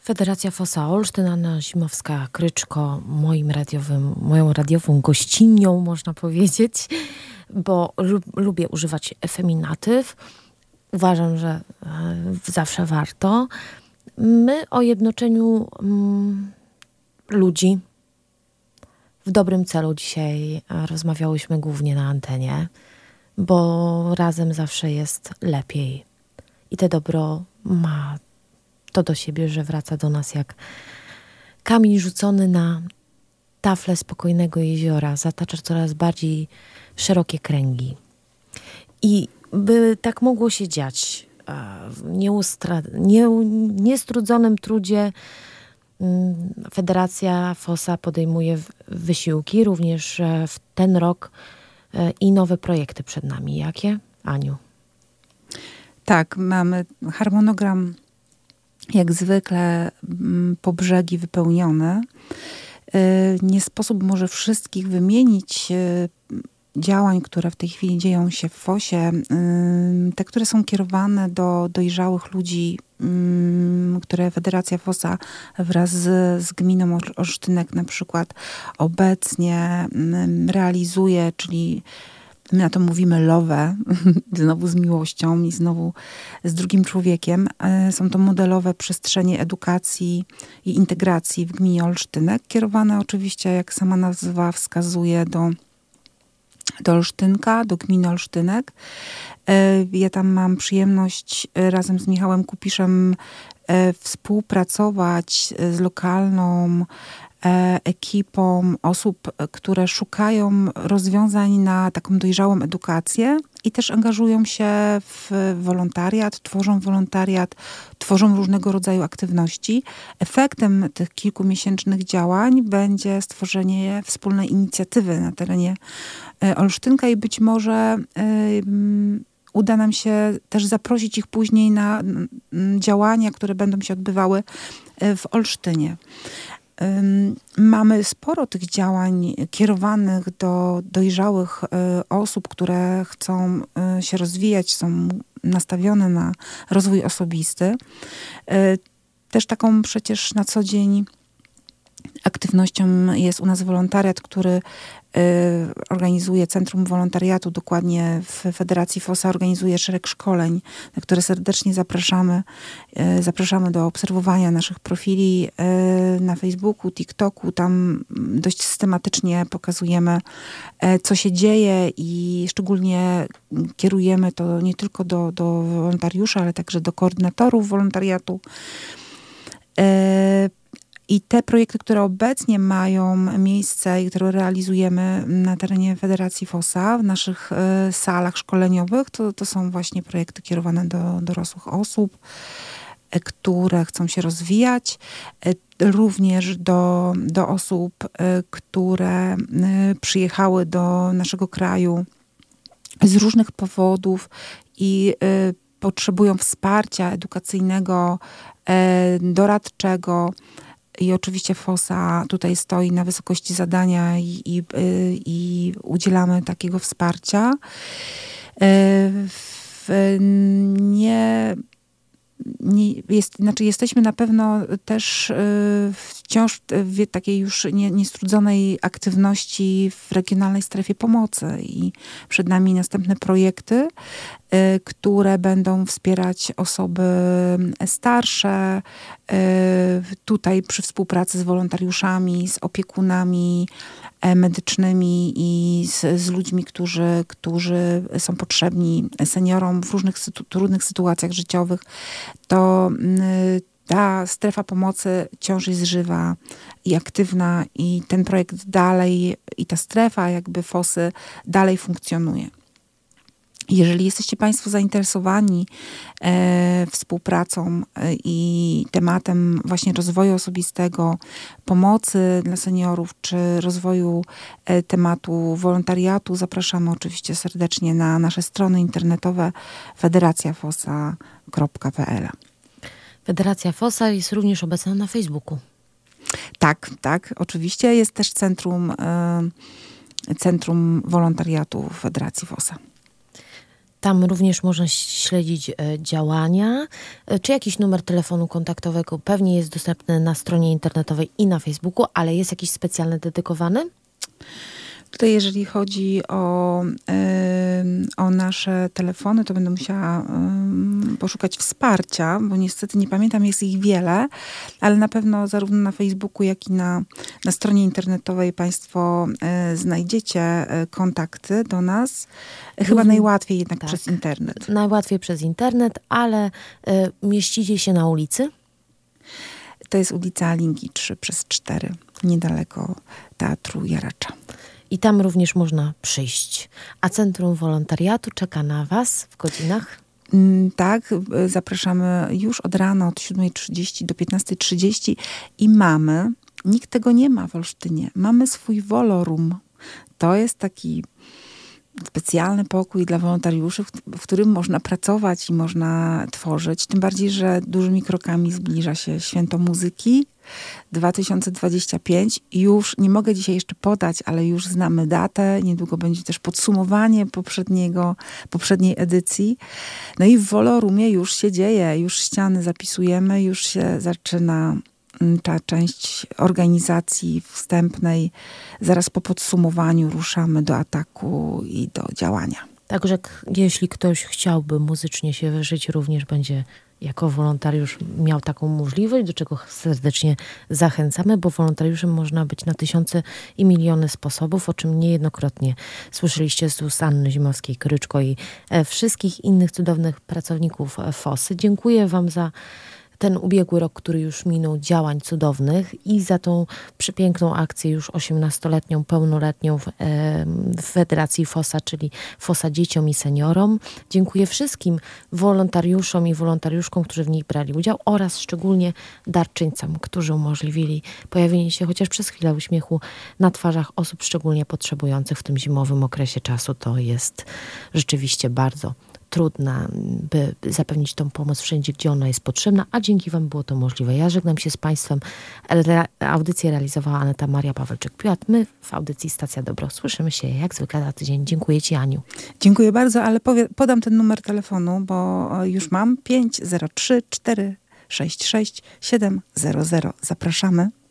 Federacja Fossa Olsztyn, Anna Zimowska-Kryczko, moją radiową gościnią, można powiedzieć, bo lubię używać feminatyw. Uważam, że zawsze warto. My o jednoczeniu ludzi w dobrym celu dzisiaj rozmawiałyśmy głównie na antenie, bo razem zawsze jest lepiej. I te dobro ma to do siebie, że wraca do nas jak kamień rzucony na taflę spokojnego jeziora. Zatacza coraz bardziej szerokie kręgi. I by tak mogło się dziać w niestrudzonym trudzie, Federacja Fossa podejmuje wysiłki również w ten rok i nowe projekty przed nami. Jakie, Aniu? Tak, mamy harmonogram jak zwykle po brzegi wypełniony. Nie sposób może wszystkich wymienić działań, które w tej chwili dzieją się w Fossie. Te, które są kierowane do dojrzałych ludzi, które Federacja Fossa wraz z gminą Olsztynek na przykład obecnie realizuje, czyli my na to mówimy love, znowu z miłością i znowu z drugim człowiekiem. Są to modelowe przestrzenie edukacji i integracji w gminie Olsztynek, kierowane oczywiście, jak sama nazwa wskazuje, do Olsztynka, do gminy Olsztynek. Ja tam mam przyjemność razem z Michałem Kupiszem współpracować z lokalną ekipą osób, które szukają rozwiązań na taką dojrzałą edukację i też angażują się w wolontariat, tworzą różnego rodzaju aktywności. Efektem tych kilkumiesięcznych działań będzie stworzenie wspólnej inicjatywy na terenie Olsztynka i być może uda nam się też zaprosić ich później na działania, które będą się odbywały w Olsztynie. Mamy sporo tych działań kierowanych do dojrzałych osób, które chcą się rozwijać, są nastawione na rozwój osobisty. Też taką przecież na co dzień aktywnością jest u nas wolontariat, który organizuje Centrum Wolontariatu, dokładnie w Federacji Fossa organizuje szereg szkoleń, na które serdecznie zapraszamy. Zapraszamy do obserwowania naszych profili na Facebooku, TikToku. Tam dość systematycznie pokazujemy, co się dzieje i szczególnie kierujemy to nie tylko do wolontariuszy, ale także do koordynatorów wolontariatu. I te projekty, które obecnie mają miejsce i które realizujemy na terenie Federacji Fossa w naszych salach szkoleniowych, to są właśnie projekty kierowane do dorosłych osób, które chcą się rozwijać. Również do osób, które przyjechały do naszego kraju z różnych powodów i potrzebują wsparcia edukacyjnego, doradczego. I oczywiście Fossa tutaj stoi na wysokości zadania i udzielamy takiego wsparcia. Jesteśmy na pewno też wciąż w takiej już niestrudzonej aktywności w regionalnej strefie pomocy i przed nami następne projekty, które będą wspierać osoby starsze, tutaj przy współpracy z wolontariuszami, z opiekunami medycznymi i z ludźmi, którzy są potrzebni seniorom w różnych trudnych sytuacjach życiowych. To ta strefa pomocy wciąż jest żywa i aktywna i ten projekt dalej i ta strefa jakby Fossy dalej funkcjonuje. Jeżeli jesteście Państwo zainteresowani współpracą i tematem właśnie rozwoju osobistego, pomocy dla seniorów, czy rozwoju tematu wolontariatu, zapraszamy oczywiście serdecznie na nasze strony internetowe federacjafossa.pl. Federacja Fossa jest również obecna na Facebooku. Tak, oczywiście. Jest też Centrum Wolontariatu Federacji Fossa. Tam również można śledzić działania. Czy jakiś numer telefonu kontaktowego pewnie jest dostępny na stronie internetowej i na Facebooku, ale jest jakiś specjalny dedykowany? Tutaj jeżeli chodzi o nasze telefony, to będę musiała poszukać wsparcia, bo niestety nie pamiętam, jest ich wiele, ale na pewno zarówno na Facebooku, jak i na stronie internetowej państwo znajdziecie kontakty do nas. Chyba najłatwiej jednak przez internet. Najłatwiej przez internet, ale mieścicie się na ulicy? To jest ulica Linki 3/4, niedaleko Teatru Jaracza. I tam również można przyjść. A Centrum Wolontariatu czeka na was w godzinach? Tak, zapraszamy już od rana, od 7:30 do 15:30 i nikt tego nie ma w Olsztynie, mamy swój Wolorum. To jest taki specjalny pokój dla wolontariuszy, w którym można pracować i można tworzyć. Tym bardziej, że dużymi krokami zbliża się Święto Muzyki 2025. Już nie mogę dzisiaj jeszcze podać, ale już znamy datę. Niedługo będzie też podsumowanie poprzedniej edycji. No i w Wolorumie już się dzieje. Już ściany zapisujemy, już się zaczyna ta część organizacji wstępnej. Zaraz po podsumowaniu ruszamy do ataku i do działania. Także jeśli ktoś chciałby muzycznie się wyżyć, również będzie jako wolontariusz miał taką możliwość, do czego serdecznie zachęcamy, bo wolontariuszem można być na tysiące i miliony sposobów, o czym niejednokrotnie słyszeliście z ust Anny Zimowskiej-Kryczko i wszystkich innych cudownych pracowników FOS-y. Dziękuję wam za ten ubiegły rok, który już minął, działań cudownych i za tą przepiękną akcję już 18-letnią, pełnoletnią w Federacji FOS-a, czyli FOS-a dzieciom i seniorom. Dziękuję wszystkim wolontariuszom i wolontariuszkom, którzy w nich brali udział oraz szczególnie darczyńcom, którzy umożliwili pojawienie się chociaż przez chwilę uśmiechu na twarzach osób szczególnie potrzebujących w tym zimowym okresie czasu. To jest rzeczywiście bardzo trudna, by zapewnić tą pomoc wszędzie, gdzie ona jest potrzebna, a dzięki wam było to możliwe. Ja żegnam się z państwem. Audycję realizowała Aneta Maria Pawelczyk-Piłat. My w audycji Stacja Dobro słyszymy się jak zwykle za tydzień. Dziękuję ci, Aniu. Dziękuję bardzo, ale podam ten numer telefonu, bo już mam 503 466 700. Zapraszamy.